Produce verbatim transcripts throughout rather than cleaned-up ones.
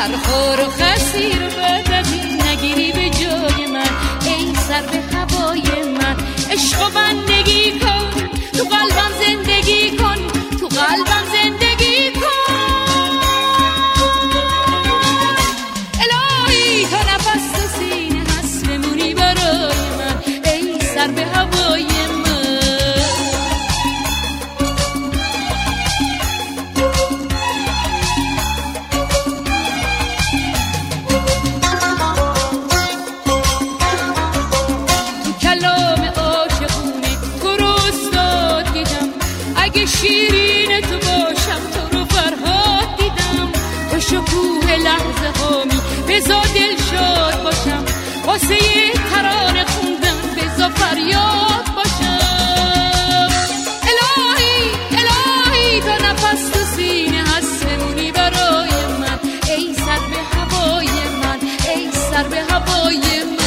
هر خور و خسی رو بعد از این نگیری به جای من. ای سر به هوای من عشق و بندگی کن، تو قلبم زندگی کن، تو قلبم زندگی کن. الهی تا نفس تو سینه هست بمونی برای من. ای سر به هوای من. شیرین تو باشم تو رو فرهاد دیدم، تو شکوه لحظه هامی بزا دل شاد باشم، واسه یه ترانه خوندم بزا فریاد باشم. الهی الهی تا نفس تو سینه هست بمونی برای من. ای سر به هوای من، ای سر به هوای من.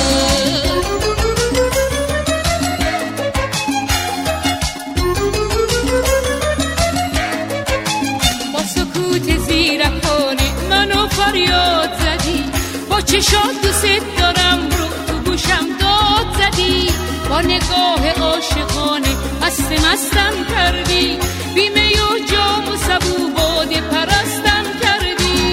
فریاد زدی با چشات دوست دارم رو تو گوشم داد زدی، با نگاه عاشقانه مست مستم کردی، بیمه و جام و سبو باده پرستم کردی.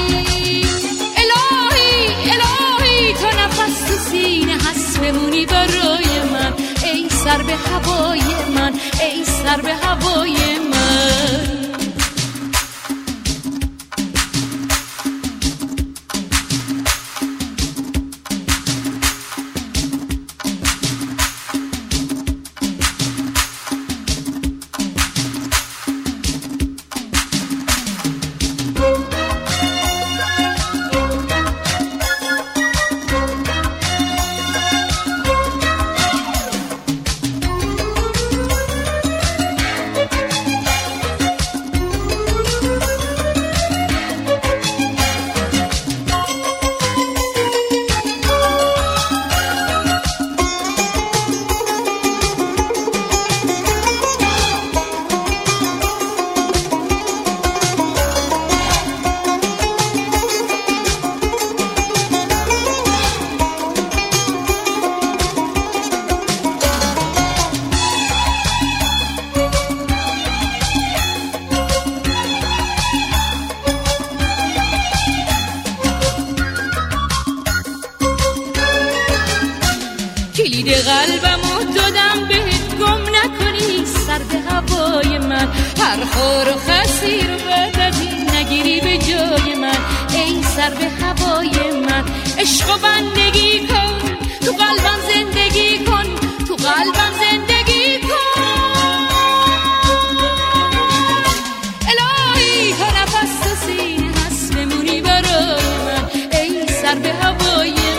الهی الهی تا نفس تو سینه هست بمونی برای من. ای سر به هوای من، ای سر به هوای من. کلید قلبمو دادم بهت گم نکنی سر به هوای من. هر خور و خسی رو بعد از این نگیری به جای من. ای سر به هوای من عشق و بندگی کن، تو قلبم زندگی کن، تو قلبم زندگی کن. الهی تا نفس تو سینه هست بمونی برای من. ای سر به هوای من.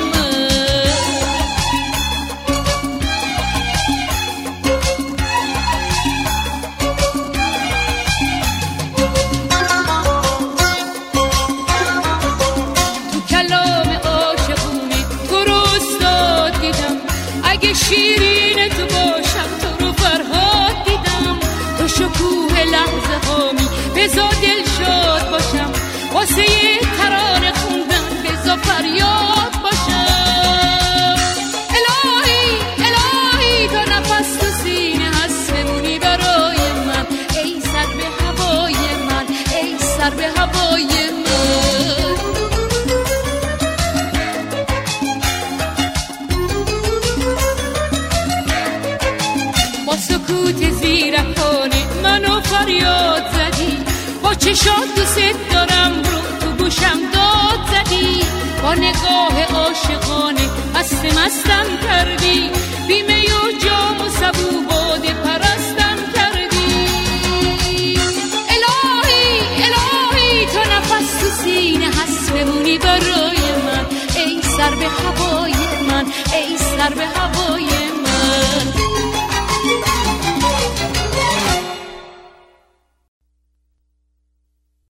شیرین تو باشم تو رو فرهاد دیدم، تو شکوه لحظه هامی بزا دل شاد باشم، واسه یه ترانه خوندم بزا فریاد باشم. الهی الهی تا نفس تو سینه هست بمونی برای من. ای سر به هوای من، ای سر به هوای من. سکوت زیرکانه منو فریاد زدی، با چشات دوست دارم رو تو گوشم داد زدی، با نگاه عاشقانه مست مستم کردی، بیمه و جام و سبو باده پرستم کردی. الهی الهی تا نفس تو سینه هست بمونی برای من. ای سر به هوای من، ای سر به هوای من.